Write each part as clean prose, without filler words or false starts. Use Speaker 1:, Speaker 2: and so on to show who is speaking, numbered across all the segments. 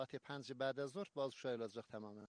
Speaker 1: ساعت 5 بعد از ظهر بازگشایی olacaq tamamen.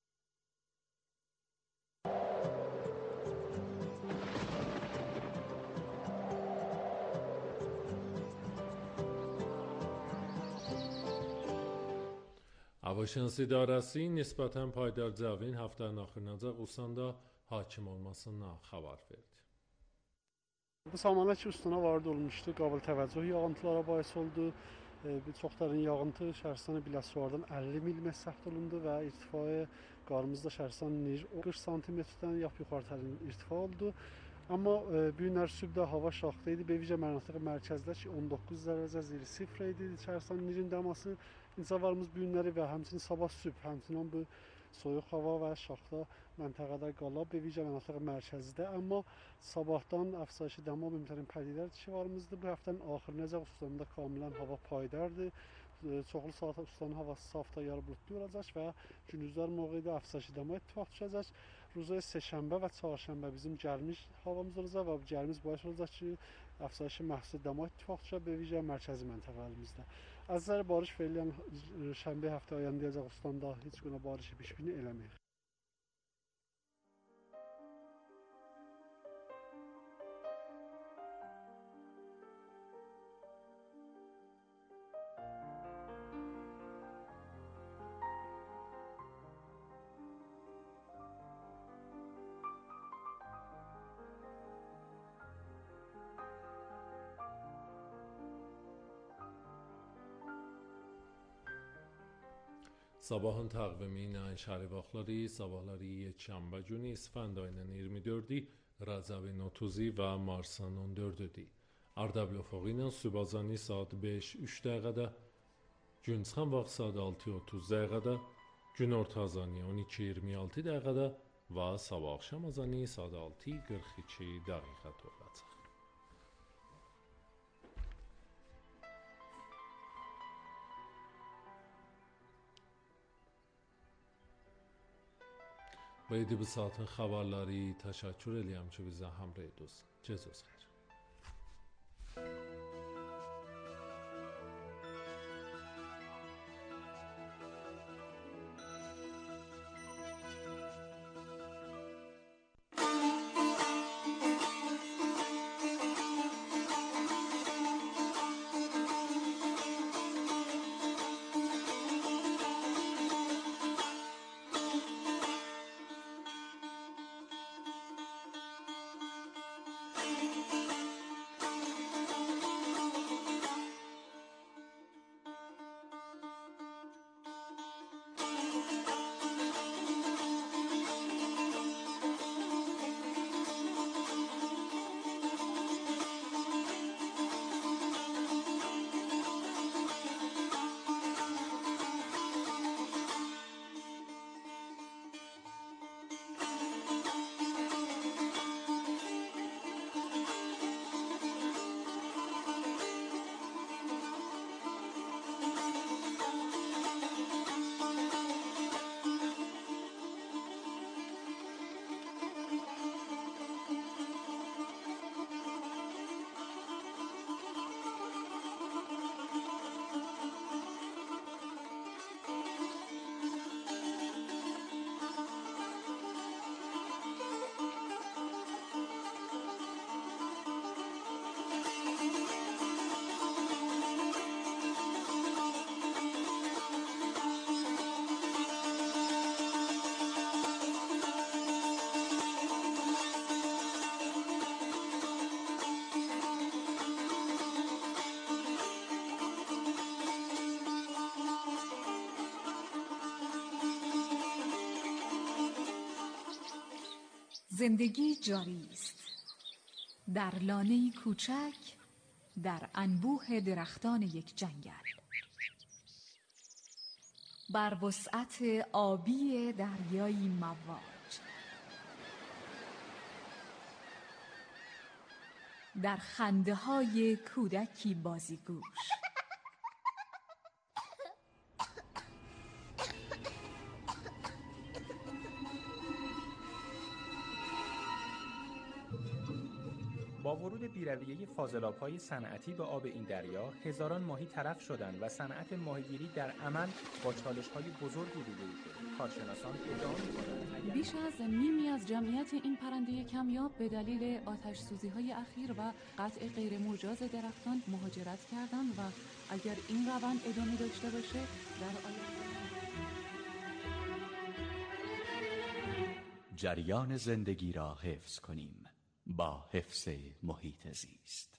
Speaker 2: Havaşansı İdarəsi nisbətən payidar cəvin həftənin axırınacan Qusanda hakim olmasından xəbər verdi.
Speaker 3: Bu zamanlar ki üstuna varid olmuşdu, qabil təvəccüh yağıntılara bahis oldu. Çox dərin yağıntı Şərqistan Biləsuvardan 50 mm səbt olundu və irtifai qarımızda Şərqistan 40 sm-dən yuxarı irtifa oldu. Amma bu günlər sübhdə hava şaxta idi. Bevicə mənatiq mərkəzdə ki 19 dərəcə zil sifr idi Şərqistan Nirin dəması. İnsanlarımız bu günləri və həmçinin sabah sübh, həmçinin bu soyuq hava və şaxta məntəqədə qalıb Bevicə mənatiq mərkəzdə. Amma sabahdan əfsayişi dəma mümtənin pədidlər varımızdır. Bu həftənin axırınacan Ustanında kamilən hava paydardır. Çoxlu saat Ustanın havası safda yarı bulutlu olacaq və gündüzlər mövqedə əfsayişi dəma ittifaq düşəcək. Ruzaya Seşənbə və Çarşənbə bizim gəlmiş havamız olacaq və bu gəlmiş baş olacaq ki, əfsayişi məhsul dəma ittifaq düşəcək Bevicə mərkəzi məntəqələrimizdə. Əzəri barış verilən şənbə həftə ayandayacaq Ustandə heç günə barışı pişbini eləməyək.
Speaker 2: Sabahın təqvimi ilə şəhəri vaxtları sabahları yekşənbə günü İsfənd ayının 24-i, Rəcəbin 30-i və Marsın 14-üdür. Ərdəbil üfüqü ilə sübhazani saat 5:03 dəqiqədə, gün çıxan vaxt saat 6:30 dəqiqədə, günorta azanı 12:26 dəqiqədə və sabah axşam azanı saat 6:42 dəqiqədə olacaq. با ایدی به ساعتın xəbərləri təşəkkür eləyəm ki, bizə həmrəy ediniz. Gecəniz xeyir.
Speaker 4: زندگی جاری است در لانه‌ای کوچک در انبوه درختان یک جنگل، بر وسعت آبی دریایی مواج، در خنده‌های کودکی بازیگوش،
Speaker 5: با ورود بی‌رویه فاضلاب‌های صنعتی به آب این دریا، هزاران ماهی تلف شدند و صنعت ماهیگیری در عمل با چالش‌های بزرگی روبرو شد. کارشناسان ادعا می‌کنند
Speaker 6: بیش از نیمی از جمعیت این پرنده کمیاب به دلیل آتش‌سوزی‌های اخیر و قطع غیرمجاز درختان مهاجرت کردند و اگر این روند ادامه داشته باشه در آینده
Speaker 7: جریان زندگی را حفظ کنیم با حفظ محیط زیست.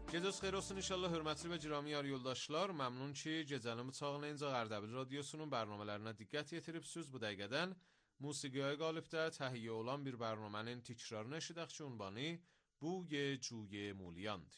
Speaker 8: Gecəniz xeyir olsun inşallah hörmətli və cirami yoldaşlar. Məmnun ki, gecənin bıçağınıza Ərdəbil radiosunun bərnamələrinə diqqət yetiribsiniz. Bu dəqiqədən musiqiyə qalibdə təhiyyə olan bir bərnamənin tikrarını eşidək ki, ünvanı بوی جوی مولیاند.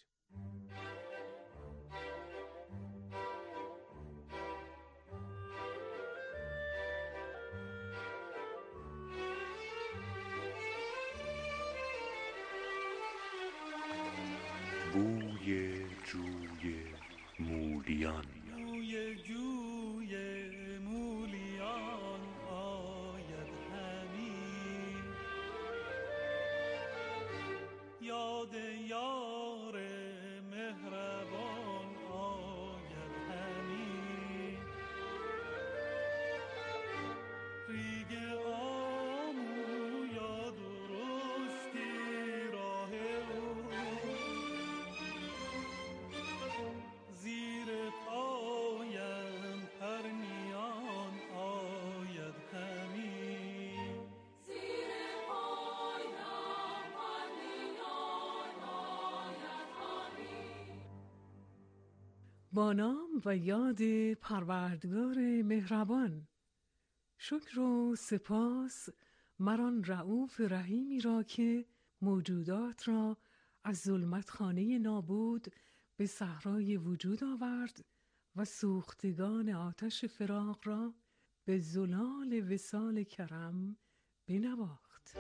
Speaker 9: بوی جوی مولیان،
Speaker 10: بوی جوی مولیان آید همی، یاد یار مهربان آید همی، ریگ آمو یا درستی راه او، زیر پایم پرنیان آید همی، زیر پایم پرنیان آید همی.
Speaker 11: با نام و یاد پروردگار مهربان. شکر و سپاس مران رؤوف رحیمی را که موجودات را از ظلمت خانه نابود به صحرای وجود آورد و سوختگان آتش فراق را به زلال وصال کرم بنواخت.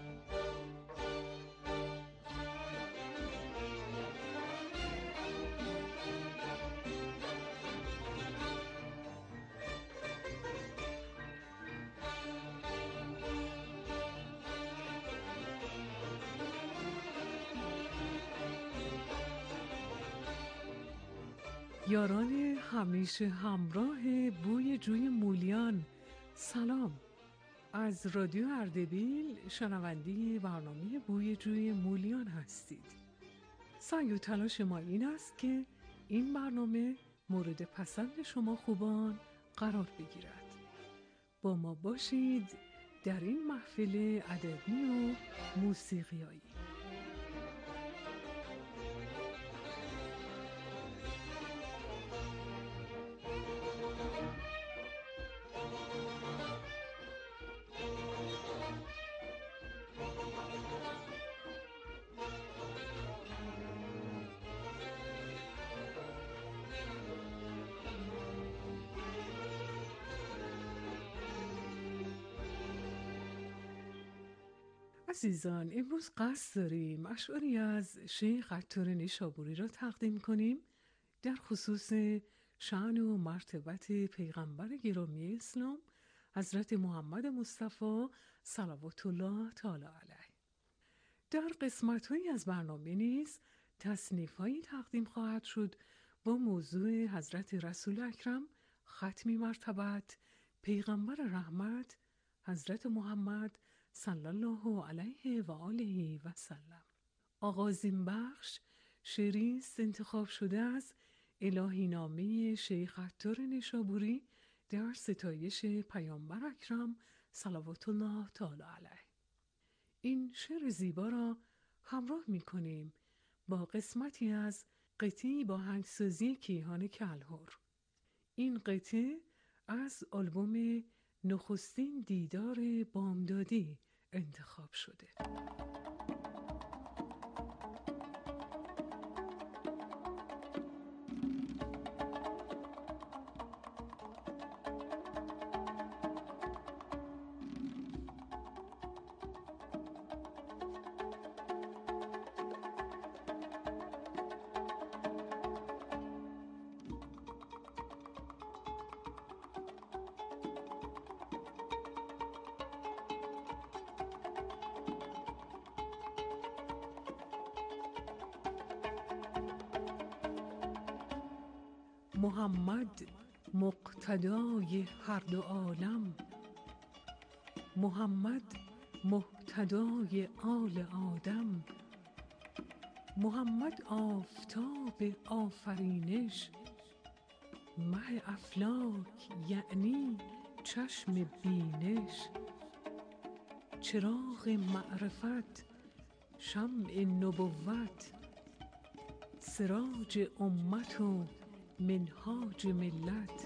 Speaker 11: یاران همیشه همراه بوی جوی مولیان، سلام. از رادیو اردبیل شنونده برنامه بوی جوی مولیان هستید. سعی و تلاش ما این است که این برنامه مورد پسند شما خوبان قرار بگیرد. با ما باشید در این محفل ادبی و موسیقیایی. عزیزان، امروز قصد داریم اشعاری از شیخ عطار نیشابوری را تقدیم کنیم در خصوص شأن و مرتبت پیغمبر گرامی اسلام حضرت محمد مصطفی صلوات الله تعالی علیه. در قسمت‌هایی از برنامه نیز تصنیف‌هایی تقدیم خواهد شد با موضوع حضرت رسول اکرم ختم مرتبت پیغمبر رحمت حضرت محمد صلی الله علیه و آله و سلم. آغازین بخش شعری است انتخاب شده از الهی نامه شیخ عطار نیشابوری در ستایش پیامبر اکرم صلوات الله تعالی علیه. این شعر زیبا را همراه می کنیم با قسمتی از قطعی با آهنگسازی کیهان کلهر. این قطعه از آلبوم نخستین دیدار بامدادی انتخاب شده. محمد مقتدای هر دو عالم، محمد مقتدای آل آدم، محمد آفتاب آفرینش، مه افلاک یعنی چشم بینش، چراغ معرفت، شمع نبوت، سراج امت و منهاج ملت،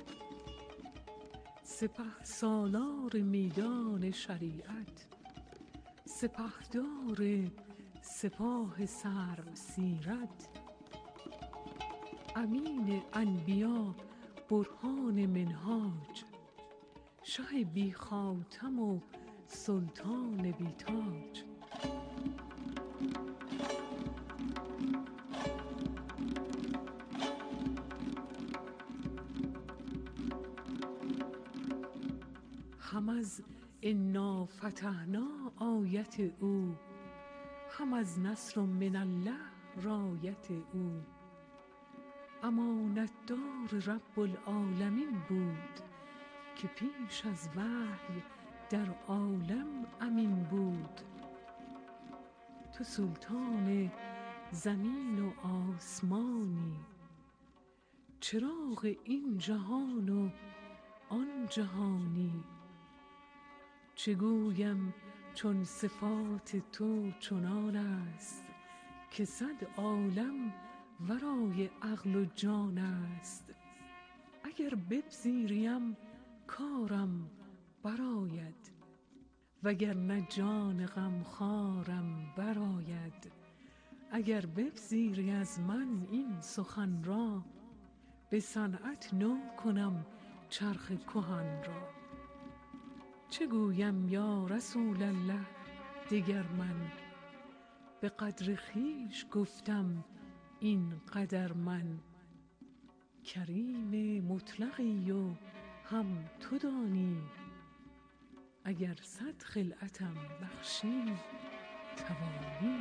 Speaker 11: سپه سالار میدان شریعت، سپهدار سپاه سرو سیرت، امین انبیا برهان منهاج، شه بی خاتم و سلطان بی تاج. هم از انا فتحنا آیت او، هم از نصر من الله رایت او، امانت دار رب العالمین بود که پیش از وحی در عالم امین بود. تو سلطان زمین و آسمانی، چراغ این جهان و آن جهانی. چه گویم چون صفات تو چنان است، که صد عالم ورای عقل و جان است. اگر بپذیریم کارم برآید، وگر نه جان غمخوارم برآید. اگر بپذیری از من این سخن را، به صنعت نو کنم چرخ کهن را. چه گویم یا رسول الله دگر من، به قدر خویش گفتم این قدر من. کریم مطلقی و هم تو دانی، اگر صد خلعتم بخشی توانی.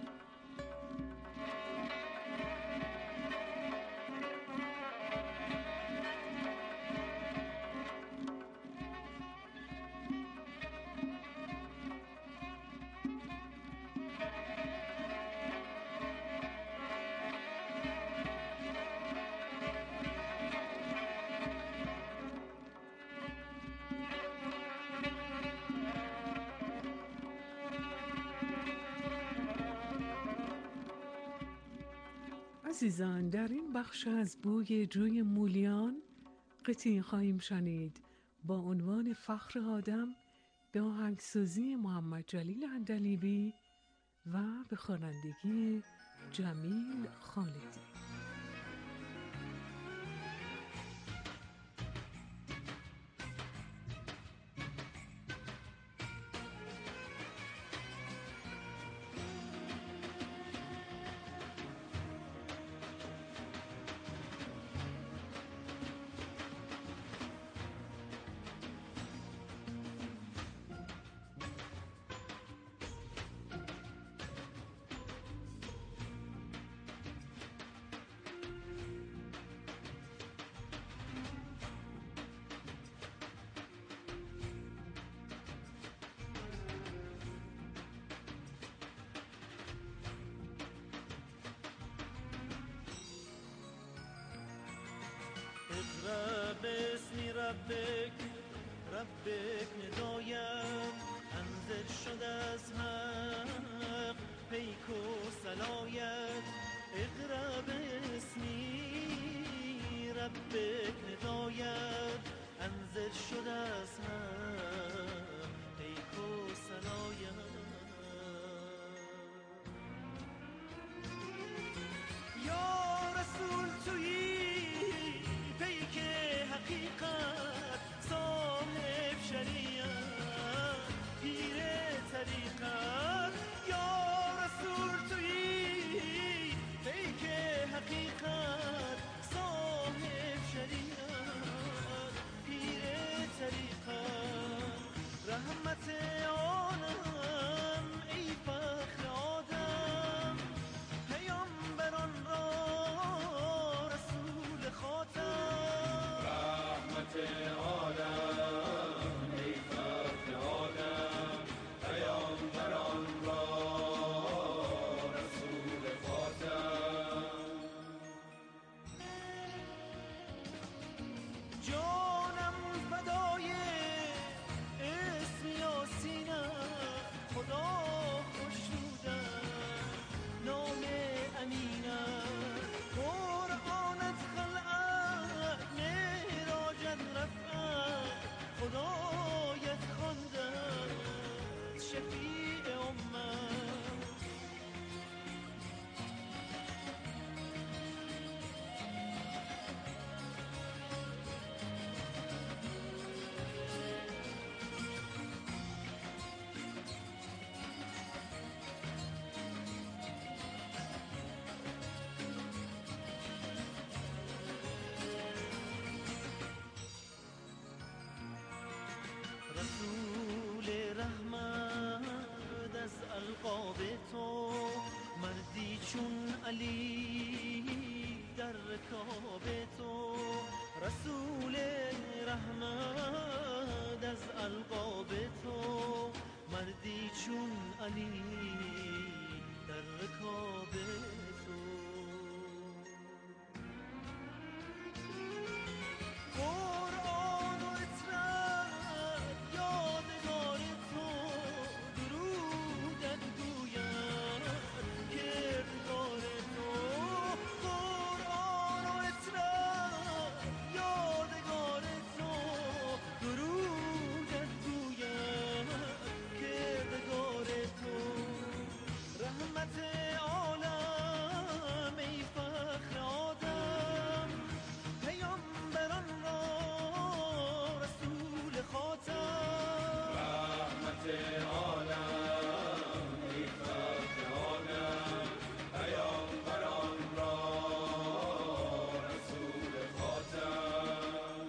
Speaker 11: عزیزان، در این بخش از بوی جوی مولیان قطعی خواهیم شنید با عنوان فخر آدم به آهنگسازی محمد جلیل عندلیبی و به خوانندگی جمیل خالدی.
Speaker 10: اقرأ باسم ربک ندایم، انزل شد از حق پیک و صلایت. اقرأ باسم ربک ندایم، انزل شد از حق پیک و صلایت. یا رسول تویی پیک حقیقت، صاحب شریعت پیر طریقت. یا رسول تویی پیک حقیقت، صاحب شریعت پیر طریقت. رحمت عالم علی در رکاب تو، رسول رحمت از القاب تو، مردی چون علی در رکاب تو. قرآن و اطرت یادگار تو، درودت گوید کردگار تو. قرآن و اطرت یادگار تو، درودت گوید کردگار تو. رحمت عالم ای فخر آدم، پیامبران را رسول خاتم. رحمت عالم ای فخر آدم، پیامبران را رسول خاتم.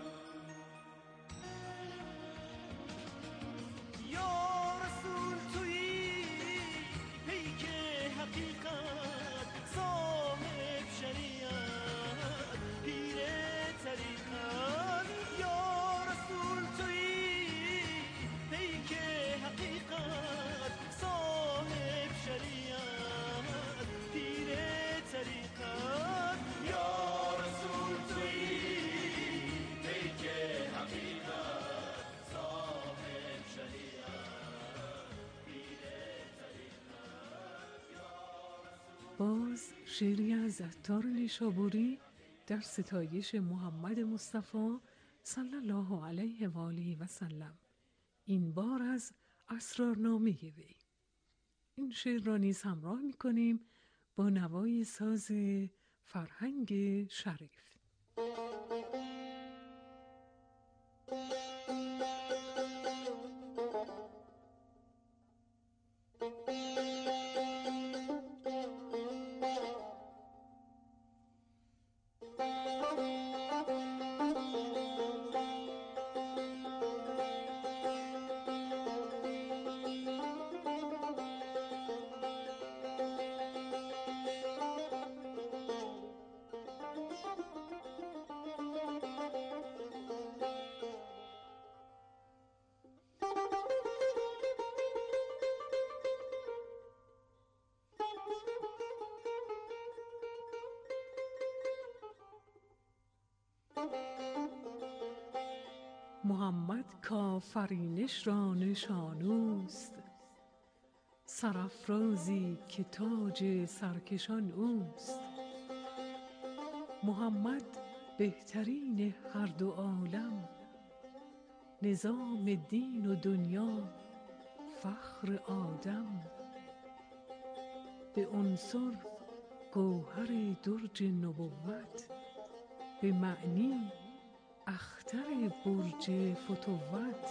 Speaker 10: یا رسول تویی پیک حقیقت، صاحب شریعت پیر طریقت. یا رسول تویی پیک حقیقت، صاحب شریعت پیر طریقت. یا رسول تویی پیک حقیقت، صاحب شریعت پیر طریقت.
Speaker 11: باز شعری از عطار نیشابوری در ستایش محمد مصطفی صلی الله علیه و آله و سلم، این بار از اسرارنامه وی. این شعر را نیز همراه می کنیم با نوای ساز فرهنگ شریف. محمد کافرینش را نشانوست، سرافرازی که تاج سرکشان اوست. محمد بهترین هر دو عالم، نظام دین و دنیا فخر آدم. به عنصر گوهر درج نبوت، به معنی اختر برج فتوت.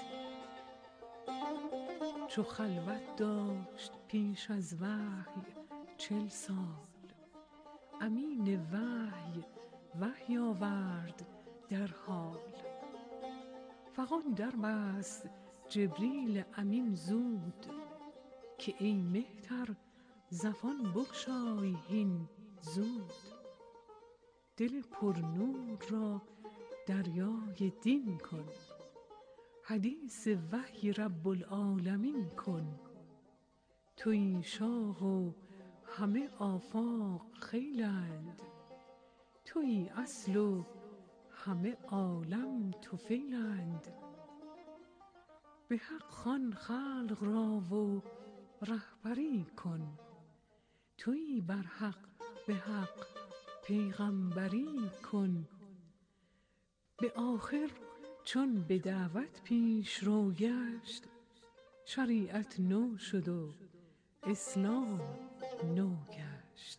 Speaker 11: چو خلوت داشت پیش از وحی 40 سال، امین وحی آورد در حال. فغان در بست جبریل امین زود، که ای مهتر زفان بگشای هین زود. دل پرنور را دریای دین کن، حدیث وحی رب العالمین کن. تویی شاه و همه آفاق خیلند، تویی اصل و همه عالم طفیلند. به حق خوان خلق را و رهبری کن، تویی بر حق به حق پیغمبری کن. به آخر چون به دعوت پیش رو گشت، شریعت نو شد و اسلام نو گشت.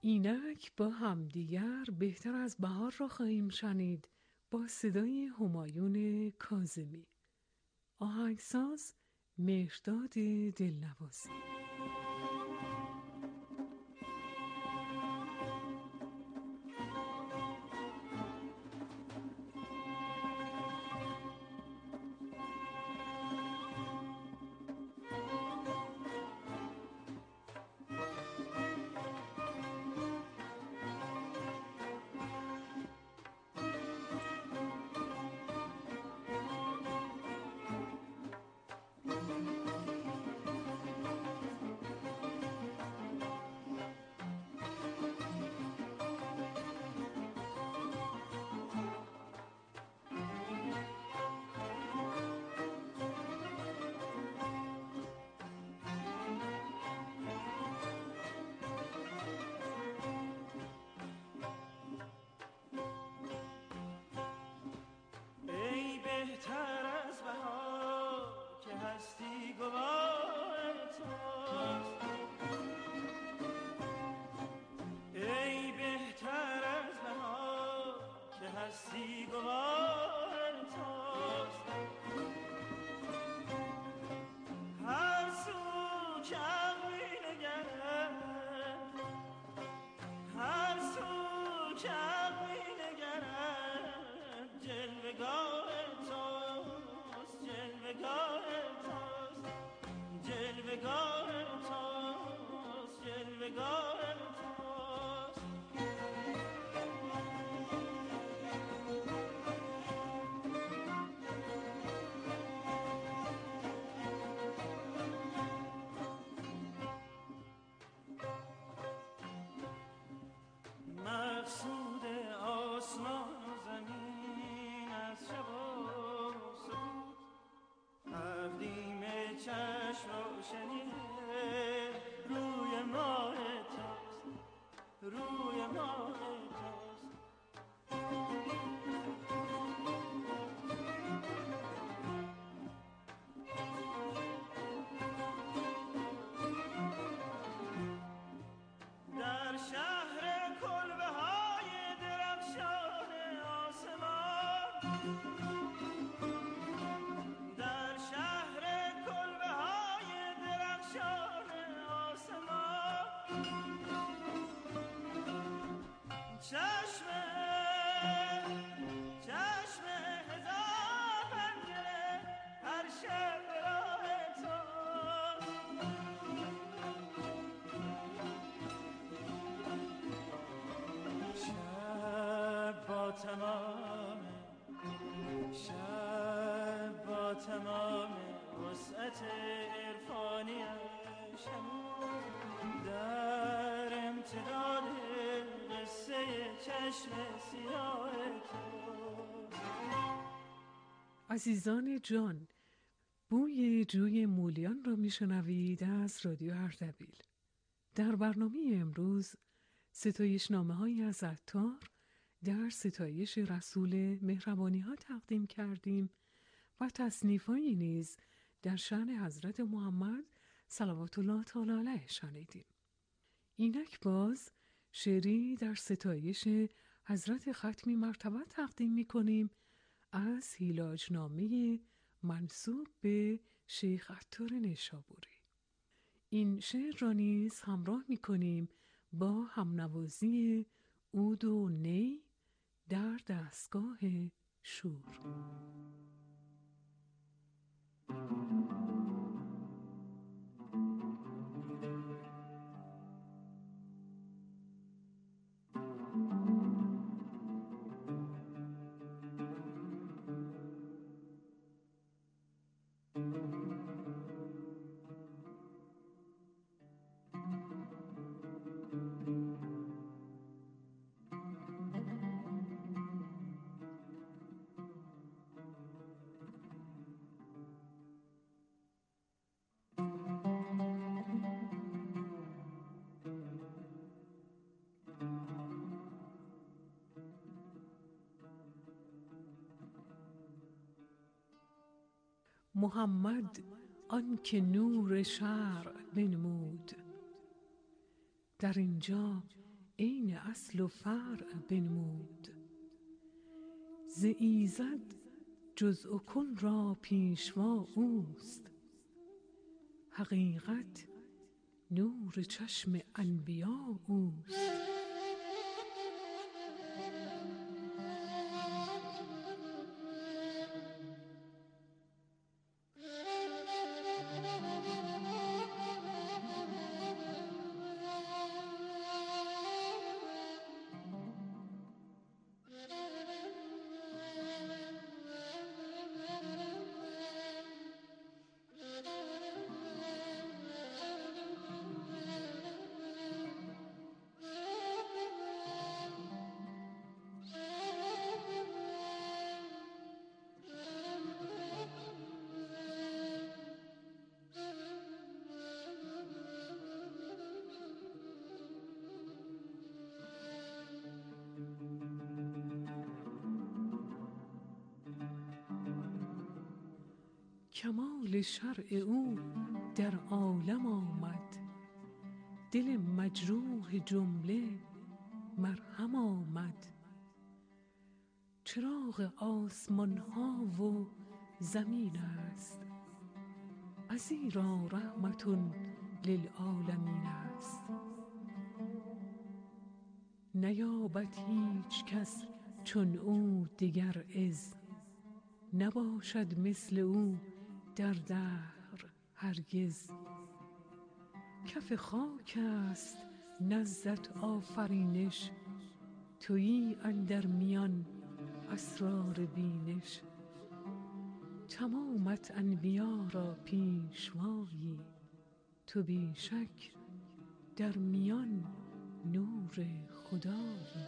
Speaker 11: اینک با همدیگر بهتر از بهار را خواهیم شنید با صدای همایون کاظمی. آهنگساز مهرداد دلنوازی.
Speaker 10: بهتر از بهار که هستی گواه توست، ای بهتر از بهار که هستی گواه توست. هر سو که عقلی نگرد، هر سو که عقلی نگرد، جلوگاه جلوگاه توست، جلوگاه توست. مقصود آسمان و زمین از شب و سکوت، تقدیم چشم روشنی روی ماه توست، روی ماه توست. در شهر کلبه های درخشان آسمان، در شهر کلبه های درخشان آسمان، چشم هزار پنجره هر شب راه توست. شب با تمام وسعت عرفانیش در امتداد قصه چشم سیاه توست.
Speaker 11: عزیزان جان، بوی جوی مولیان را میشنوید از رادیو اردبیل. در برنامه امروز ستایشنامه‌هایی از عطار در ستایش رسول مهربانی ها تقدیم کردیم و تصنیف‌هایی نیز در شأن حضرت محمد صلوات الله تعالی علیه شنیدیم. اینک باز شعری در ستایش حضرت ختمی مرتبه تقدیم می‌کنیم از هیلاجنامه منسوب به شیخ عطار نیشابوری. این شعر را نیز همراه می‌کنیم با همنوازی عود و نی در دستگاه شور. محمد آن که نور شرع بنمود، در اینجا عین اصل و فرع بنمود. ز ایزد جزء و کل را پیشوا اوست، حقیقت نور چشم انبیا اوست. کمال شرع او در عالم آمد، دل مجروح جمله مرهم آمد. چراغ آسمان ها و زمین است، ازیرا رحمت للعالمین است. نیابد هیچ کس چون او دگر عز، نباشد مثل او در دهر هرگز. کف خاک است نزدت آفرینش، تویی اندر میان اسرار بینش. تمامت انبیا را پیشوایی، تو بی شک در میان نور خدایی.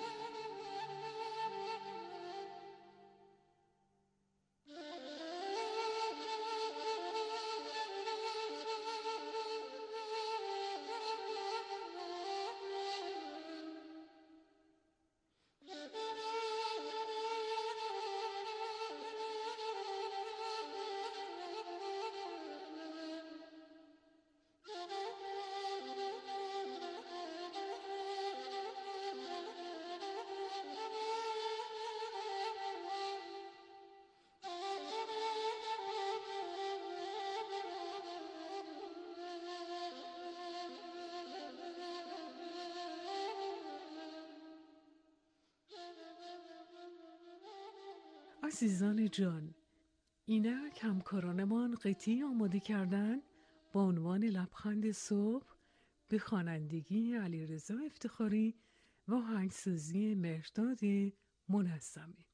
Speaker 11: عزیزان جان، اینک همکارانمان قطعی آماده کردن با عنوان لبخند صبح به خوانندگی علیرضا افتخاری و آهنگسازی مهرداد منظمی.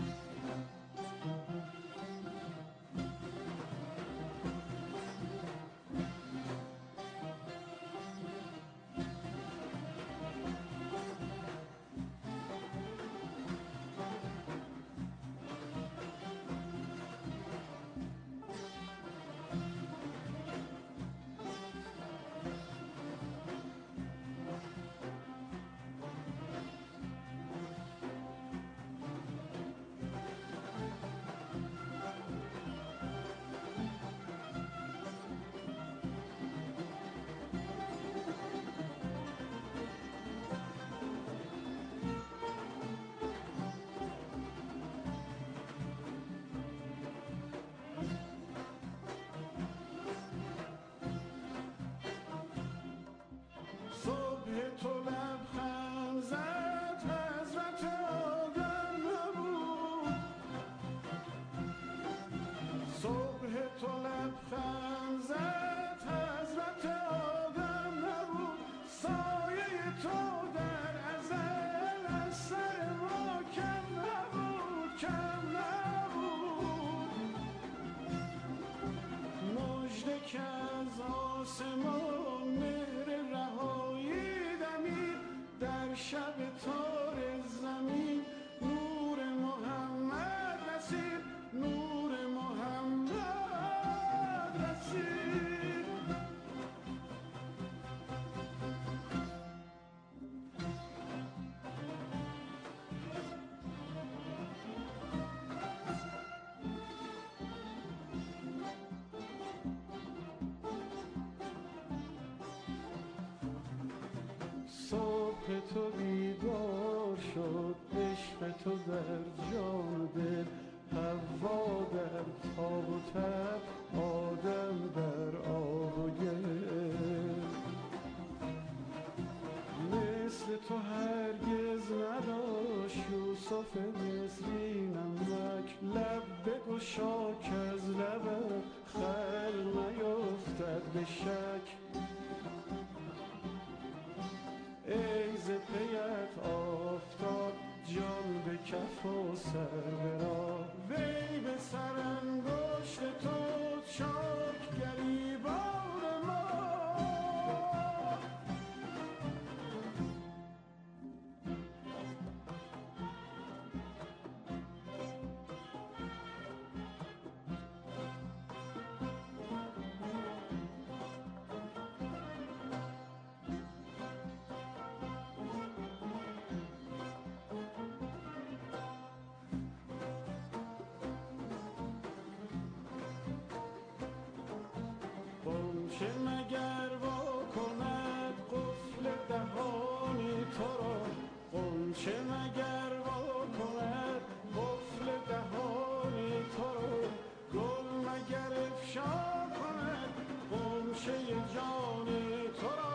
Speaker 12: تو لبخند زد حضرت آدم نبود، صبح تو لبخند زد حضرت آدم نبود، سایه تو در ازل از سر ما کم نبود، کم نبود. مژده که از آسمان مهر رهایی در شب تار زمین، نور محمد رسید، نور محمد رسید. صبح صبح تو بیدار شد، عشق تو در جان و دل، حوا در تاب و تب، آدم در آب و گل. مثل تو هرگز نداشت یوسف مصری نمک، لب بگشا کز لبت خلق نیفتد به شک. ای ز پیت آفتاب جان به کف و سر به راه، وی به سر انگشت تو چاک گریبان ما. چه مگر وا کند قفل دهانی تو را، غنچه مگر وا کند قفل دهانی تو را، گل مگر افشا کند غنچه جان تو را.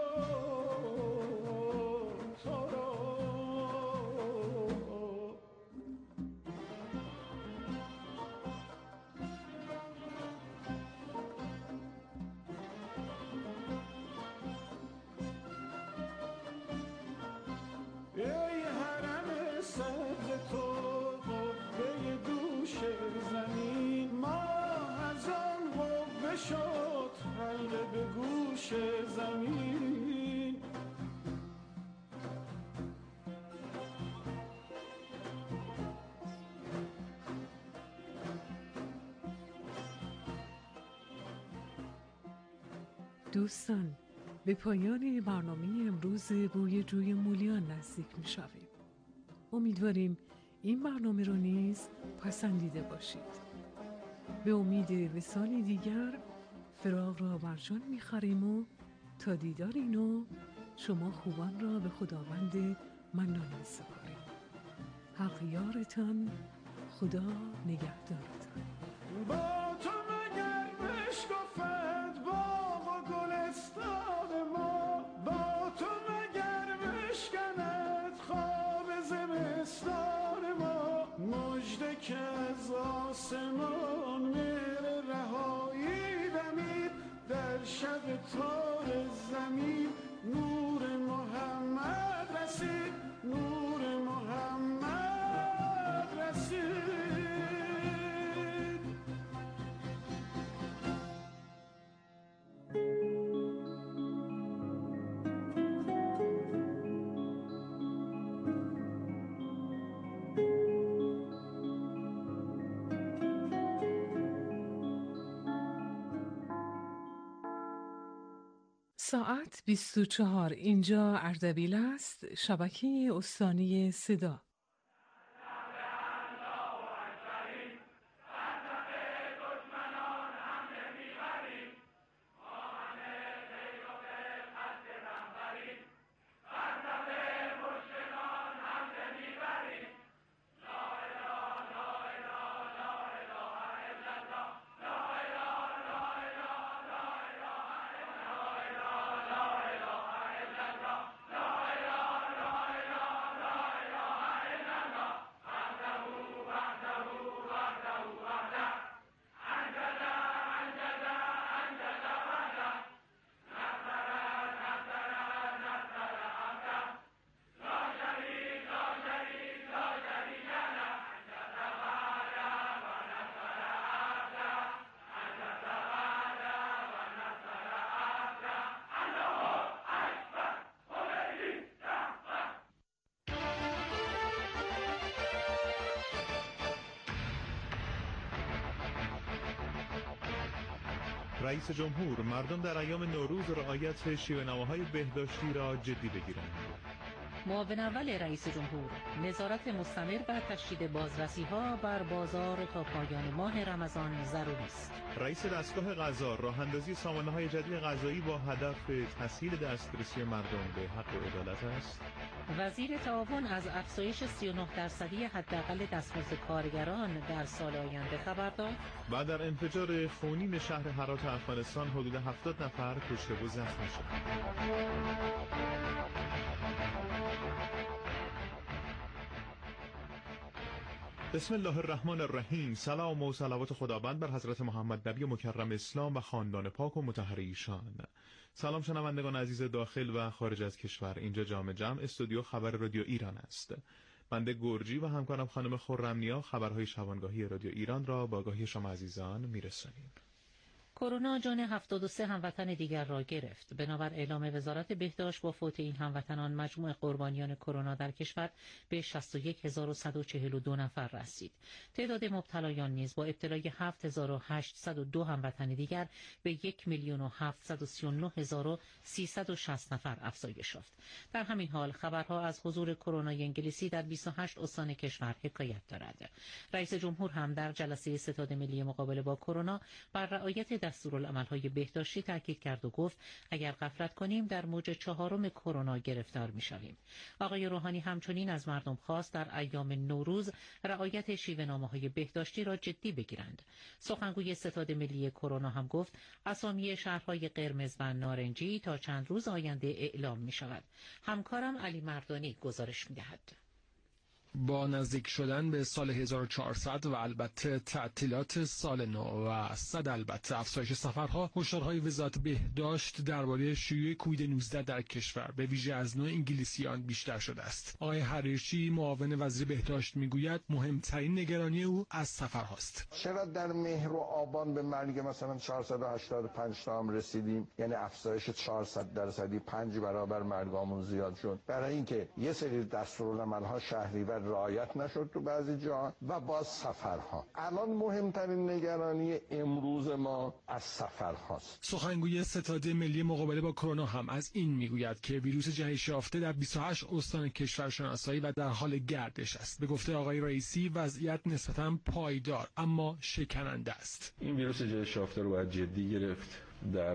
Speaker 12: ای حرم سبز تو قبه دوش زمین، ماه از آن قبه شد حلقه به گوش زمین.
Speaker 11: دوستان، به پایان برنامه امروز بوی جوی مولیان نزدیک می شویم. امیدواریم این برنامه رو نیز پسندیده باشید. به امید وصال دیگر فراق را بر جان می خریم و تا دیداری نو شما خوبان را به خداوند منان می سپاریم. حق یارتان، خدا نگهدارتان.
Speaker 12: با تو مگر بشکفد باغ و گلستان ما، با تو مگر بشکند خواب زمستان ما. مژده که از آسمان مهر رهایی دمید، در شب تار زمین نور محمد رسید، نور محمد رسید.
Speaker 11: ساعت 24. اینجا اردبیل است، شبکه استانی صدا.
Speaker 13: رئیس جمهور مردم در ایام نوروز رعایت شیوه‌نماهای بهداشتی را جدی بگیرند.
Speaker 14: معاون اول رئیس جمهور: نظارت مستمر و تشدید بازرسی‌ها بر بازار تا پایان ماه رمضان ضروری است.
Speaker 13: رئیس دستگاه قضا: راه‌اندازی سامانه‌های جدید قضایی با هدف تسهیل دسترسی مردم به حق و عدالت است.
Speaker 14: وزیر تعاون از افزایش 39% حداقل دستمزد کارگران در سال آینده خبر داد.
Speaker 13: و در انفجار خونین شهر هرات افغانستان حدود 70 نفر کشته و زخمی شدند. بسم الله الرحمن الرحیم. سلام و صلوات خداوند بر حضرت محمد نبی مکرم اسلام و خاندان پاک و مطهر ایشان. سلام شنوندگان عزیز داخل و خارج از کشور. اینجا جمع استودیو خبر رادیو ایران است. بنده گرجی و همکارم خانم خرمنیا خبرهای شبانگاهی رادیو ایران را با آگاهی شما عزیزان میرسانیم.
Speaker 14: کرونا جان 73 هموطن دیگر را گرفت. بنابر اعلام وزارت بهداشت با فوت این هموطنان مجموع قربانیان کرونا در کشور به 61142 نفر رسید. تعداد مبتلایان نیز با ابتلای 7802 هموطن دیگر به 1,739,360 نفر افزایش یافت. در همین حال خبرها از حضور کرونای انگلیسی در 28 استان کشور حکایت دارد. رئیس جمهور هم در جلسه ستاد ملی مقابله با کرونا بر رعایت دستورالعمل‌های بهداشتی تاکید کرد و گفت اگر غفلت کنیم در موج 4 کرونا گرفتار می‌شویم. آقای روحانی همچنین از مردم خواست در ایام نوروز رعایت شیوه‌نامه‌های بهداشتی را جدی بگیرند. سخنگوی ستاد ملی کرونا هم گفت اسامی شهرهای قرمز و نارنجی تا چند روز آینده اعلام می‌شود. همکارم علی مردانی گزارش می‌دهد.
Speaker 15: با نزدیک شدن به سال 1400 و البته تعطیلات سال نو و صد البته افزایش سفرها، هشدارهای وزارت بهداشت درباره شیوع کووید 19 در کشور به ویژه از نوع انگلیسیان بیشتر شده است. آقای حریشی معاون وزیر بهداشت میگوید مهمترین نگرانی او از سفرهاست.
Speaker 16: چرا در مهر و آبان به مرگ مثلا 485 تا هم رسیدیم؟ یعنی افزایش 400%، 5 برابر مرگامون زیاد شد. برای اینکه یه سری دستورالعمل‌ها شهریور رعایت نشد تو بعضی جا و باز سفرها. الان مهمترین نگرانی امروز ما از سفرهاست.
Speaker 15: سخنگوی ستاد ملی مقابله با کرونا هم از این میگوید که ویروس جهش یافته در 28 استان کشور شناسایی و در حال گردش است. به گفته آقای رئیسی وضعیت نسبتاً پایدار اما شکننده است.
Speaker 17: این ویروس جهش یافته رو باید جدی گرفت. در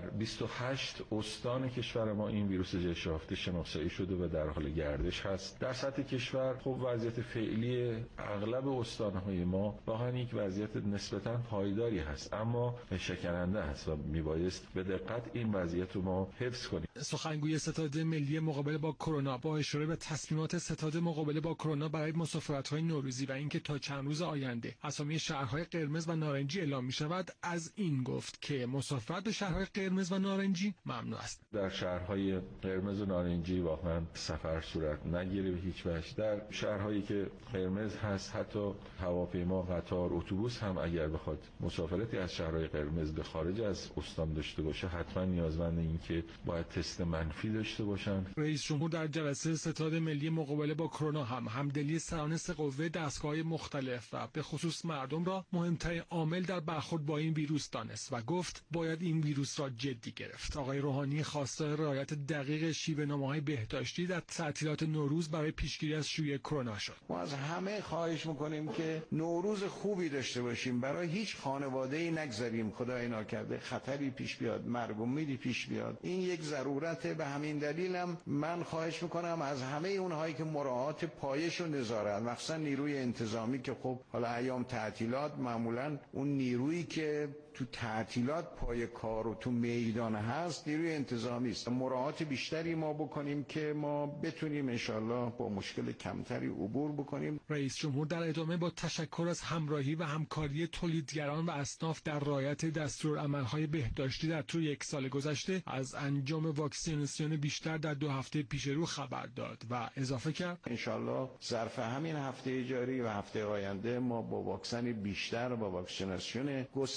Speaker 17: 28 استان کشور ما این ویروس جهش یافته شناسایی شده و در حال گردش هست. در سطح کشور خب وضعیت فعلی اغلب استان‌های ما واقعا یک وضعیت نسبتاً پایداری هست اما شکننده است و میبایست به دقت این وضعیت رو ما حفظ کنیم.
Speaker 15: سخنگوی ستاد ملی مقابله با کرونا با اشاره به تصمیمات ستاد مقابله با کرونا برای مسافرت‌های نوروزی و اینکه تا چند روز آینده اسامی شهرهای قرمز و نارنجی اعلام می‌شود از این گفت که مسافرت به شهرهای قرمز و نارنجی ممنوع است.
Speaker 17: در شهرهای قرمز و نارنجی واقعا سفر صورت نگیره به هیچ وجه. در شهرهایی که قرمز هست حتی هواپیما، قطار، اتوبوس هم اگر بخواد مسافرتی از شهرهای قرمز به خارج از استان داشته باشه حتما نیازمند این که باید تست منفی داشته باشن.
Speaker 15: رئیس جمهور در جلسه ستاد ملی مقابله با کرونا هم همدلی سران سه قوه دستگاه‌های مختلف و به خصوص مردم را مهمترین عامل در برخورد با این ویروس دانست و گفت باید این ویروس را جدی گرفت. آقای روحانی خواستار رعایت دقیق شیوه‌نامه‌های بهداشتی در تعطیلات نوروز برای پیشگیری از شیوع کرونا شد.
Speaker 16: ما از همه خواهش می‌کنیم که نوروز خوبی داشته باشیم، برای هیچ خانواده‌ای نگذاریم خدای ناکرده خطری پیش بیاد، مرگ و میری پیش بیاد. این یک ضرورته. به همین دلیلم من خواهش می‌کنم از همه اونهایی که مراعات پایش و نظارت، مخصوصا نیروی انتظامی که خب حالا ایام تعطیلات معمولاً اون نیرویی که تو تعطیلات پای کار و تو میدان هست نیروی انتظامی است. مراعات بیشتری ما بکنیم که ما بتونیم انشالله با مشکل کمتری عبور بکنیم.
Speaker 15: رئیس جمهور در ادامه با تشکر از همراهی و همکاری تولیدگران و اصناف در رعایت دستورالعمل‌های بهداشتی در طول یک سال گذشته از انجام واکسیناسیون بیشتر در 2 هفته پیش رو خبر داد و اضافه کرد
Speaker 16: انشالله ظرف همین هفته جاری و هفته آینده ما با واکسن بیشتر، با واکسیناسیون گسترده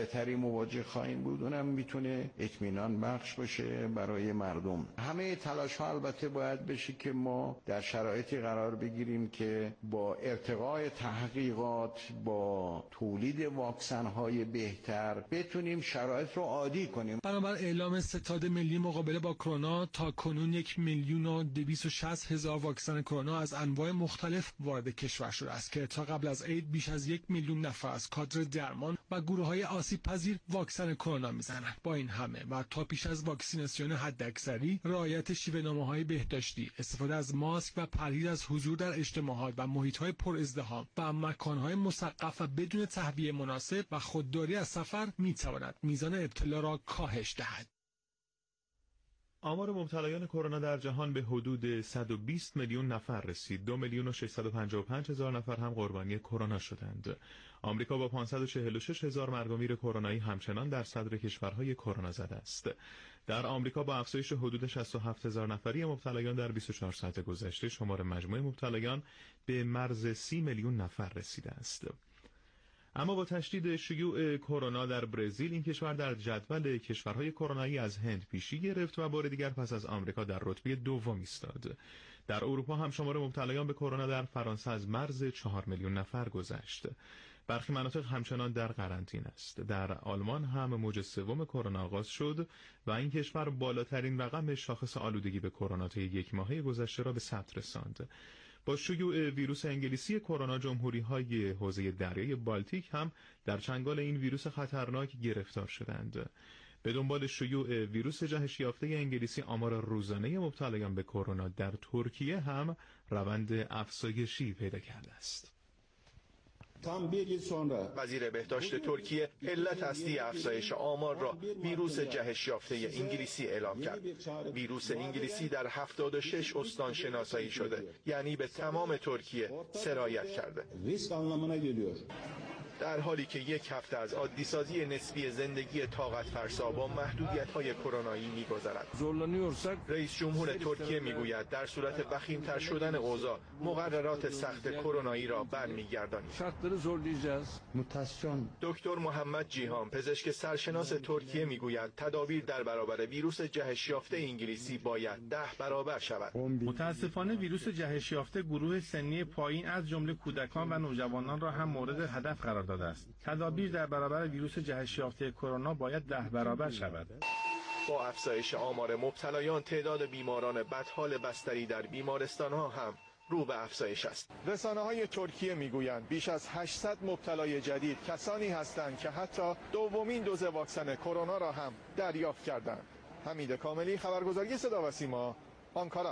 Speaker 16: بهتری مواجه خواهیم بود، اونم میتونه اطمینان بخش باشه برای مردم. همه تلاش ها البته باید بشه که ما در شرایطی قرار بگیریم که با ارتقای تحقیقات، با تولید واکسن های بهتر بتونیم شرایط رو عادی کنیم.
Speaker 15: بنابر اعلام ستاد ملی مقابله با کرونا تا کنون 1,260,000 واکسن کرونا از انواع مختلف وارد کشور شده است که تا قبل از عید بیش از 1,000,000 نفر از کادر درمان و گروه‌های آسیب پذیر واکسن کرونا میزنند. با این همه و تا پیش از واکسیناسیون حداکثری، رعایت شیوه‌نامه‌های بهداشتی، استفاده از ماسک و پرهیز از حضور در اجتماعات و محیط‌های پر ازدحام و مکان‌های مسقف و بدون تهویه مناسب و خودداری از سفر می‌تواند میزان ابتلا را کاهش دهد.
Speaker 13: آمار مبتلایان کرونا در جهان به حدود 120 میلیون نفر رسید. 2,655,000 نفر هم قربانی کرونا شدند. آمریکا با 546,000 مرگ و میر کرونایی همچنان در صدر کشورهای کرونا زده است. در آمریکا با افزایش حدود 67,000 نفری مبتلایان در 24 ساعت گذشته، شمار مجموع مبتلایان به مرز 30 میلیون نفر رسیده است. اما با تشدید شیوع کرونا در برزیل، این کشور در جدول کشورهای کرونایی از هند پیشی گرفت و بار دیگر پس از آمریکا در رتبه دوم ایستاد. در اروپا هم شمار مبتلایان به کرونا در فرانسه از مرز 4 میلیون نفر گذشت. برخی مناطق همچنان در قرنطینه است. در آلمان هم موج سوم کرونا آغاز شد و این کشور بالاترین رقم شاخص آلودگی به کرونا طی یک ماهه گذشته را به ثبت رساند. با شیوع ویروس انگلیسی کرونا، جمهوری‌های حوزه دریای بالتیک هم در چنگال این ویروس خطرناک گرفتار شدند. به دنبال شیوع ویروس جهش یافته انگلیسی، آمار روزانه مبتلایان به کرونا در ترکیه هم روند افزایشی پیدا کرده است.
Speaker 18: وزیر بهداشت ترکیه علت اصلی افزایش آمار را ویروس جهش یافته انگلیسی اعلام کرد. ویروس انگلیسی در 76 استان شناسایی شده، یعنی به تمام ترکیه سرایت کرده. در حالی که یک هفته از عادیسازی نسبی زندگی طاقت فرسا با محدودیت‌های کرونایی می‌گذرد. رئیس جمهور ترکیه می‌گوید در صورت وخیم‌تر شدن اوضاع، مقررات سخت کرونایی را برمی‌گردانیم. دکتر محمد جیهان، پزشک سرشناس ترکیه، می‌گوید تدابیر در برابر ویروس جهش یافته انگلیسی باید 10 برابر شود.
Speaker 19: متاسفانه ویروس جهش یافته گروه سنی پایین از جمله کودکان و نوجوانان را هم مورد هدف قرار داده است. تدابیر در برابر ویروس جهش یافته کرونا باید 10 برابر شود.
Speaker 18: با افزایش آمار مبتلایان، تعداد بیماران بدحال بستری در بیمارستان‌ها هم رو به افزایش است. رسانه‌های ترکیه میگویند بیش از 800 مبتلای جدید کسانی هستند که حتی دومین دوز واکسن کرونا را هم دریافت کردند. حمید کاملی، خبرگزاری صدا و سیما، آنکارا.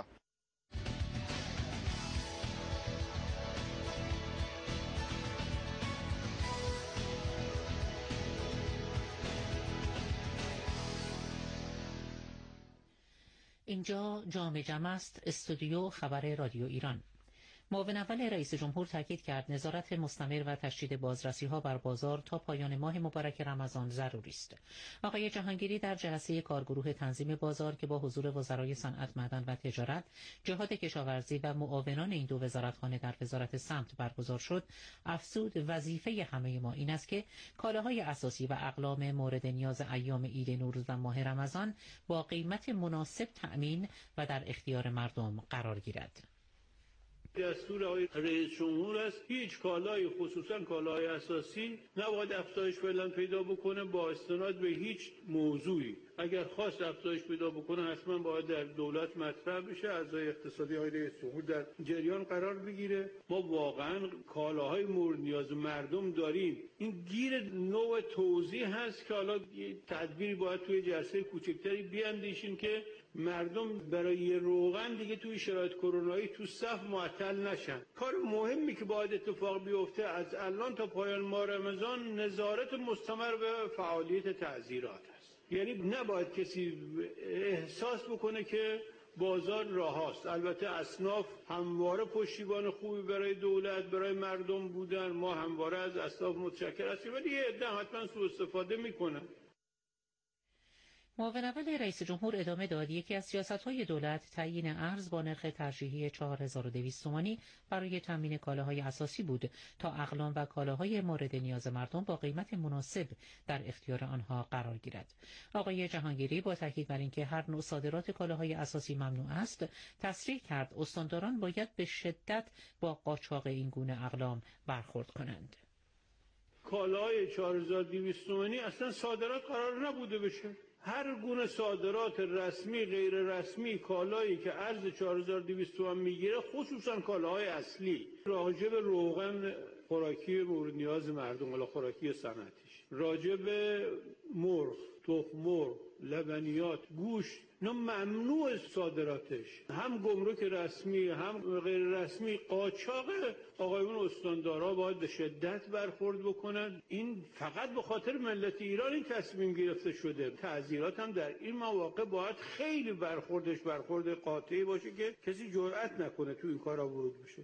Speaker 14: اینجا جام جم است، استودیو خبر رادیو ایران. معاون اول رئیس جمهور تاکید کرد نظارت مستمر و تشدید بازرسی‌ها بر بازار تا پایان ماه مبارک رمضان ضروری است. آقای جهانگیری در جلسه کارگروه تنظیم بازار که با حضور وزرای صنعت، معدن و تجارت، جهاد کشاورزی و معاونان این دو وزارتخانه در وزارت سمت برگزار شد، افزود وظیفه همه ما این است که کالاهای اساسی و اقلام مورد نیاز ایام عید نوروز و ماه رمضان با قیمت مناسب تأمین و در اختیار مردم قرار گیرد.
Speaker 20: دستور آقای رئیس جمهور است هیچ کالای، خصوصا کالاهای اساسی، نباید افزایش فعلا پیدا بکنه با استناد به هیچ موضوعی. اگر خواست افزایش پیدا بکنه حتما باید در دولت مطرح بشه، اعضای اقتصادی های رئیس جمهور در جریان قرار بگیره. ما واقعا کالاهای مورد نیاز مردم داریم. این گیر نوع توزیع هست که حالا تدبیری باید توی جلسه کوچکتری بیاندیشیم که مردم برای یه روغن دیگه توی شرایط کرونایی تو صف معطل نشن. کار مهمی که باید اتفاق بیفته از الان تا پایان ماه رمضان نظارت مستمر به فعالیت تعزیرات است. یعنی نباید کسی احساس بکنه که بازار راه هست. البته اصناف همواره پشتیبان خوبی برای دولت، برای مردم بودن، ما همواره از اصناف متشکر هستیم، ولی یه عده حتما سوء استفاده میکنن.
Speaker 14: معاون اول رئیس جمهور ادامه داد یکی از سیاست‌های دولت تعیین ارز با نرخ ترجیحی 4200 تومانی برای تامین کالاهای اساسی بود تا اقلام و کالاهای مورد نیاز مردم با قیمت مناسب در اختیار آنها قرار گیرد. آقای جهانگیری با تاکید بر اینکه هر نوع صادرات کالاهای اساسی ممنوع است، تصریح کرد استانداران باید به شدت با قاچاق این گونه اقلام برخورد کنند.
Speaker 20: کالاهای 4200 تومانی اصلا صادرات قرار نبوده بشه. هر گونه صادرات رسمی غیر رسمی کالایی که ارز 4200 تومان میگیره، خصوصا کالاهای اصلی، راجع به روغن خوراکی مورد نیاز مردم، ولی خوراکی صنعتیش، راجع به مرغ، تخم مرغ، لبنیات، گوشت، اینا ممنوع صادراتش. هم گمرک رسمی هم غیر رسمی قاچاق. آقایون استاندارا باید به شدت برخورد بکنن. این فقط به خاطر ملت ایران این تصمیم گرفته شده. تعزیرات هم در این مواقع باید خیلی برخورد قاطعی باشه که کسی جرئت نکنه تو این کارا ورود بشه.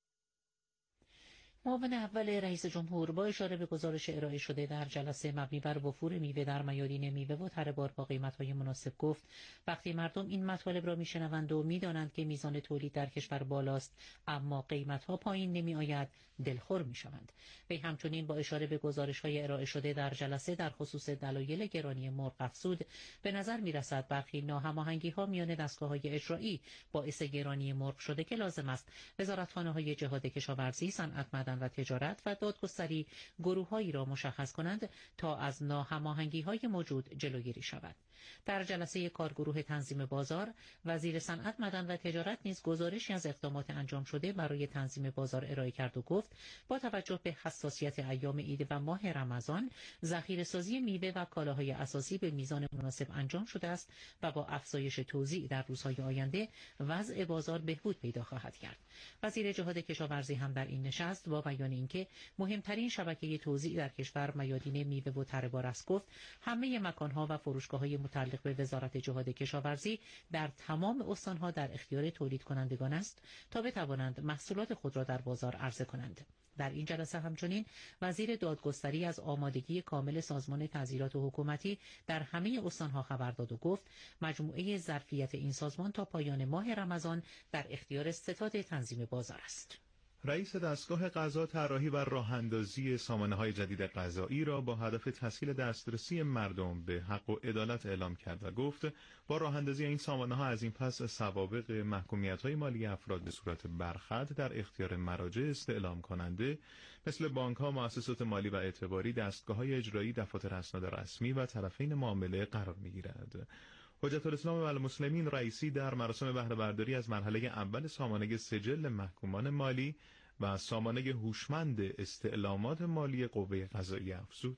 Speaker 14: معاون اول رئیس جمهور با اشاره به گزارش ارائه شده در جلسه مبنی بر وفور میوه در میادین میوه و تره بار با قیمت‌های مناسب گفت وقتی مردم این مطالب را میشنوند و میدانند که میزان تولید در کشور بالاست اما قیمت‌ها پایین نمیآید، دلخور میشوند. وی همچنین با اشاره به گزارش‌های ارائه شده در جلسه در خصوص دلایل گرانی مرغ افزود، به نظر میرسد برخی ناهماهنگی‌ها میان دستگاه‌های اجرایی باعث گرانی مرغ شده که لازم است وزارتخانه‌های جهاد کشاورزی، صنعت، معدن و تجارت و دادگستری گروه‌هایی را مشخص کنند تا از ناهماهنگی‌های موجود جلوگیری شود. در جلسه کارگروه تنظیم بازار، وزیر صنعت، معدن و تجارت نیز گزارشی از اقدامات انجام شده برای تنظیم بازار ارائه کرد و گفت با توجه به حساسیت ایام عید و ماه رمضان، ذخیره‌سازی میوه و کالاهای اساسی به میزان مناسب انجام شده است و با افزایش توزیع در روزهای آینده وضع بازار بهبود پیدا خواهد کرد. وزیر جهاد کشاورزی هم در این نشست با بیان اینکه مهمترین شبکه توزیع در کشور میادین میوه و تره بار است گفت همه مکان‌ها و فروشگاه‌های متعلق به وزارت جهاد کشاورزی در تمام استان‌ها در اختیار تولید کنندگان است تا بتوانند محصولات خود را در بازار عرضه کنند. در این جلسه همچنین وزیر دادگستری از آمادگی کامل سازمان تعزیرات حکومتی در همه استان‌ها خبر داد و گفت مجموعه ظرفیت این سازمان تا پایان ماه رمضان در اختیار ستاد تنظیم بازار است.
Speaker 13: رئیس دستگاه قضا طراحی و راه‌اندازی سامانه‌های جدید قضایی را با هدف تسهیل دسترسی مردم به حق و عدالت اعلام کرد و گفت با راه‌اندازی این سامانه‌ها از این پس سوابق محکومیت‌های مالی افراد به صورت برخط در اختیار مراجع استعلام کننده مثل بانک‌ها، مؤسسات مالی و اعتباری، دستگاه‌های اجرایی، دفاتر اسناد رسمی و طرفین معامله قرار می‌گیرد. حجت الاسلام و المسلمین رئیسی در مراسم بهره برداری از مرحله اول سامانه سجل محکومان مالی و سامانه هوشمند استعلامات مالی قوه قضاییه افزود.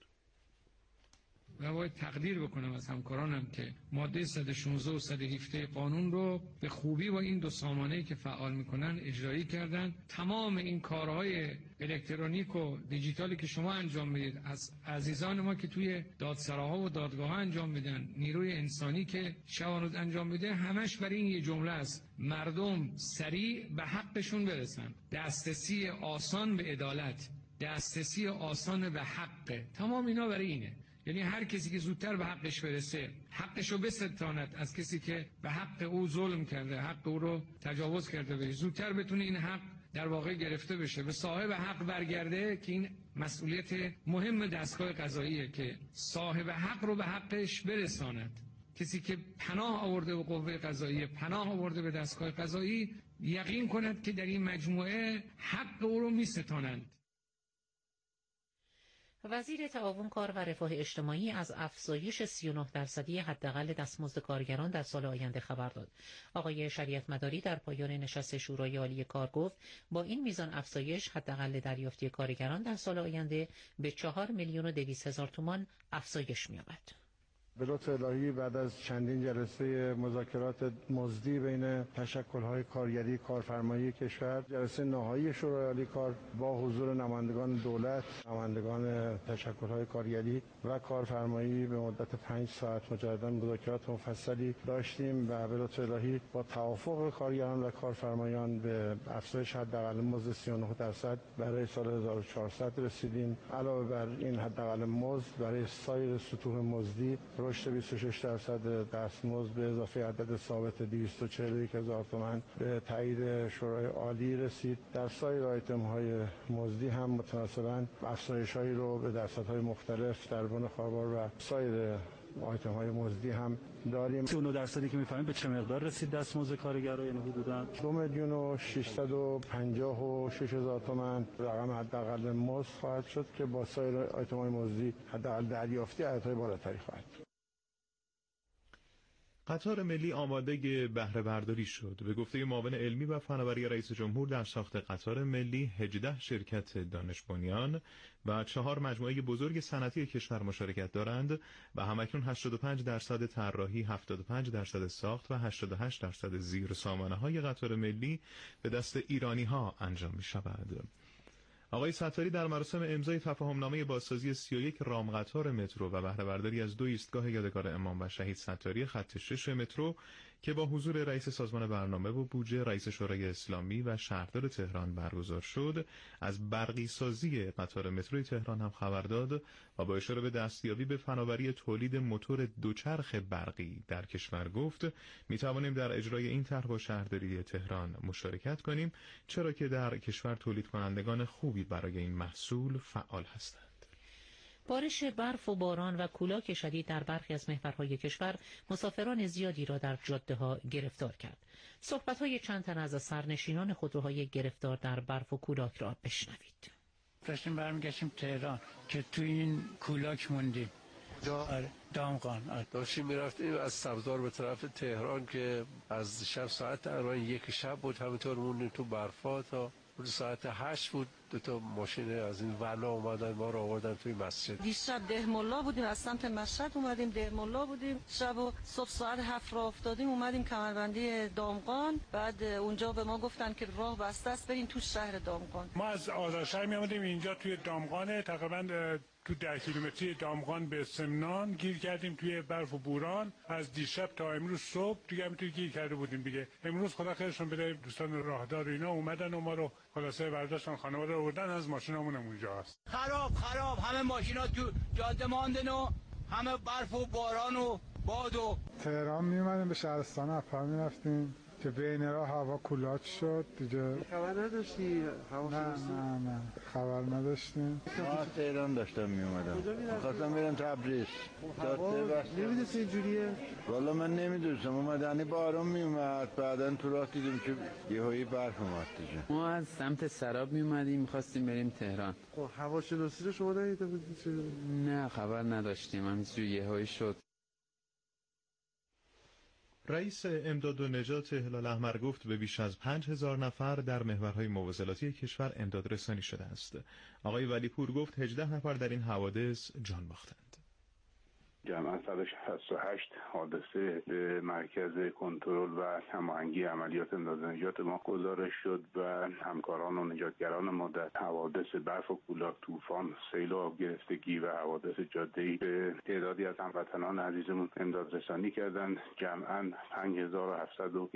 Speaker 15: و باید تقدیر بکنم از همکارانم که ماده 116 و 117 قانون رو به خوبی با این دو سامانه‌ای که فعال میکنن اجرایی کردن. تمام این کارهای الکترونیک و دیجیتالی که شما انجام میدید، از عزیزان ما که توی دادسراها و دادگاه‌ها انجام میدن، نیروی انسانی که شب و روز انجام میده، همش برای این یه جمله است: مردم سریع به حقشون برسن. دسترسی آسان به عدالت، دسترسی آسان به حق، تمام اینا برای اینه. یعنی هر کسی که زودتر به حقش برسه، حقشو بستاند از کسی که به حق او ظلم کرده، حق او رو تجاوز کرده بشه، زودتر بتونه این حق در واقع گرفته بشه، به صاحب حق برگرده، که این مسئولیت مهم دستگاه قضاییه که صاحب حق رو به حقش برساند. کسی که پناه آورده به قوه قضاییه، پناه آورده به دستگاه قضایی، یقین کند که در این مجموعه حق او رو میستانند.
Speaker 14: وزیر تعاون، کار و رفاه اجتماعی از افزایش 39% حداقل دستمزد کارگران در سال آینده خبر داد. آقای شریعت مداری در پایان نشست شورای عالی کار گفت با این میزان افزایش حداقل دریافتی کارگران در سال آینده به 4,200,000 تومان افزایش می‌یابد.
Speaker 12: به لطف الهی بعد از چندین جلسه مذاکرات مزدی بین تشکل‌های کارگری کارفرمایی کشور، جلسه نهایی شورای عالی کار با حضور نمایندگان دولت، نمایندگان تشکل‌های کارگری و کارفرمایی به مدت 5 ساعت مجدداً مذاکرات مفصلی داشتیم و به لطف الهی با توافق کارگران و کارفرمایان به افزایش حداقل مزد 39% برای سال 1400 رسیدیم. علاوه بر این حداقل مزد، برای سایر سطوح مزدی رشد 26% دستمزد به اضافه عدد ثابت 241,000 تومان به تایید شورای عالی رسید. در سایر آیتم‌های مزدی هم متناسباً افزایش‌هایی رو به درصدهای مختلف در بن خوابار و سایر آیتم‌های مزدی هم داریم.
Speaker 21: 39% که می‌فهمید به چه مقدار رسید دستمزد کارگرها، یعنی حدوداً
Speaker 12: 2,656,000 تومان رقم حداقل مزد خواهد شد که با سایر آیتم‌های مزدی حداقل دریافتی عددهای بالاتری خواهد بود.
Speaker 13: قطار ملی آماده بهره برداری شد. به گفته معاون علمی و فناوری رئیس جمهور در ساخت قطار ملی 18 شرکت دانش بنیان و 4 مجموعه بزرگ صنعتی کشور مشارکت دارند و همکنون 85% طراحی، 75% ساخت و 88% زیر سامانه‌های قطار ملی به دست ایرانی‌ها انجام می‌شود. آقای ستاری در مراسم امضای تفاهمنامه بازسازی 31 رام قطار مترو و بهره برداری از 2 ایستگاه یادگار امام و شهید ستاری خط 6 مترو که با حضور رئیس سازمان برنامه و بودجه، رئیس شورای اسلامی و شهردار تهران برگزار شد، از برقی سازی قطار متروی تهران هم خبر داد و با اشاره به دستیابی به فناوری تولید موتور دوچرخ برقی در کشور گفت می توانیم در اجرای این طرح با شهرداری تهران مشارکت کنیم، چرا که در کشور تولید کنندگان خوبی برای این محصول فعال هستند.
Speaker 14: بارش برف و باران و کولاک شدید در برخی از محورهای کشور مسافران زیادی را در جاده‌ها گرفتار کرد. صحبت‌های چند تن از سرنشینان خودروهای گرفتار در برف و کولاک را بشنوید.
Speaker 22: داشتیم برمیگشتیم تهران که تو این کولاک موندیم. دامغان
Speaker 23: داشتیم میرفتیم از سبزار به طرف تهران که از شب ساعت تقریبا 1 شب بود، همینطور موندیم تو برفا تا ساعت 8 بود. 2 ماشین از این ونا اومدن ما رو آوردن توی مسجد.
Speaker 24: دیشب دهمالله بودیم، از سمت مشهد اومدیم دهمالله بودیم، شب و صبح ساعت 7 راه افتادیم اومدیم کمربندی دامغان. بعد اونجا به ما گفتن که راه بسته است برین تو شهر دامغان.
Speaker 25: ما از آذرشهر می اومدیم اینجا توی دامغان، تقریبا تو 10 کیلومتری دامغان به سمنان گیر کردیم توی برف و بوران. از دیشب تا امروز صبح دیگه همینطوری گیر کرده بودیم دیگه. امروز خدا خیرشون بده دوستان راهدار اینا اومدن و ما رو خلاصه برداشتن، خانواده رو آوردن، از ماشینامون اونجا هست.
Speaker 26: خراب همه ماشینا تو جاده ماندن و همه برف و باران و باد و
Speaker 27: تهران می اومدیم به شهرستان اپر می رفتیم که بین راه هوا کولاک شد دیگه.
Speaker 28: خبر نداشتی؟
Speaker 27: نه خبر نداشتیم.
Speaker 28: ما تهران داشتم می اومدم، خواستم برم تبریز. نمیدونستی اینجوریه؟ والا من نمیدونستم، اومدنی بارون می اومد، بعدا تو راه دیدیم که یهویی برف اومد دیگه.
Speaker 29: ما از سمت سراب می اومدیم می‌خواستیم بریم تهران.
Speaker 28: خب هواشناسی رو شما ندیده بودید؟
Speaker 29: نه خبر نداشتیم، همینجوری یهویی شد.
Speaker 13: رئیس امداد و نجات هلال احمر گفت به بیش از 5,000 نفر در محورهای مواصلاتی کشور امداد رسانی شده است. آقای ولیپور گفت 18 نفر در این حوادث جان باختند.
Speaker 30: جمعاً 168 حادثه به مرکز کنترل و هماهنگی عملیات امداد و نجات ما گزارش شد و همکاران و نجاتگران ما در حوادث برف و کولاک، طوفان، سیل و آبگرفتگی و حوادث جاده‌ای به تعدادی از هموطنان عزیزمون امداد رسانی کردند. جمعاً 5700